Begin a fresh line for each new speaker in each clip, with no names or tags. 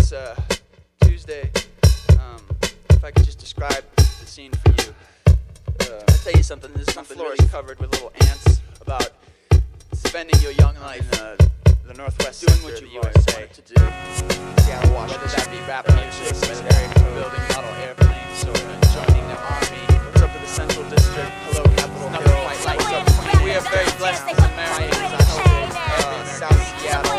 this Tuesday, if I could just describe the scene for you. I'll tell you something. This is something really covered with little ants about spending your young life in the northwest doing what you wanted to do. Seattle, Washington. Whether that be rap music, whether building model airplanes, or joining the army. What's up to the Central District? Hello, Capitol Hill. We are very blessed as Americans. I hope South Seattle,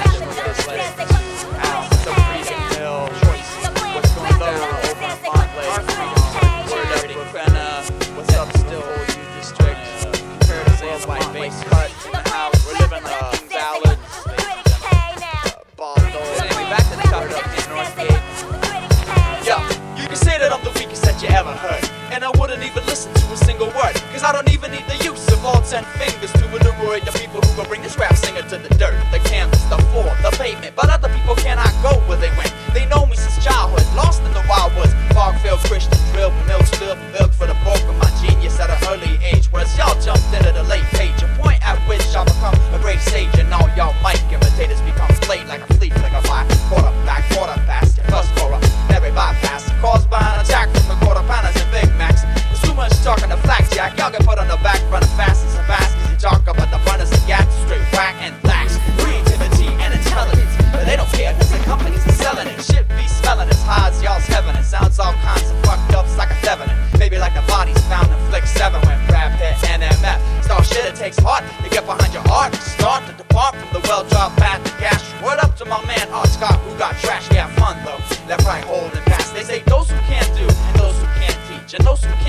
some Freedom Hill, what's going on over in Montlake, word up Ravenna, what's up still, OU District, Curtis Worldwide Base Cut in the house, we're living King Ballard, Baldo, anyway, back to the top of the Northgate. Yo, you can say that I'm the weakest that you ever heard, and I wouldn't even listen to a single word, cause I don't even need the use of all 10 fingers to annoy the people who gon' bring this rap singer to the dirt, the canvas, the floor, the pavement, but other people cannot go where they went. They know me since childhood, lost in the wild woods, Fogfield, Christian, drill, milk, still milk for the bulk of my genius at an early age, whereas y'all jumped in at a late page, a point at which I'll become a great sage, and all y'all mic imitators become late like a fleet flicker by quarterback, quarter past, your first scorer, never bypass, caused by an attack from the quarter pounders and Big Macs. There's too much talking to Blackjack, y'all get put on the back, running fast as a fast, cause you talk about the runners and gats, straight whack and blacks, creativity and intelligence, but they don't care cause the companies are selling it, shit be smelling as high as y'all's heaven, it sounds all kinds of fucked up, it's like a Devenant, maybe like the bodies found in Flick 7 when Brad Pitt and MF start shit, it takes heart to get behind your art, start to depart from the well-dropped path to cash. Word up to my man Art Scott who got trash, yeah fun though, left, right, hold and pass, they say those who can't do and those who can't teach and those who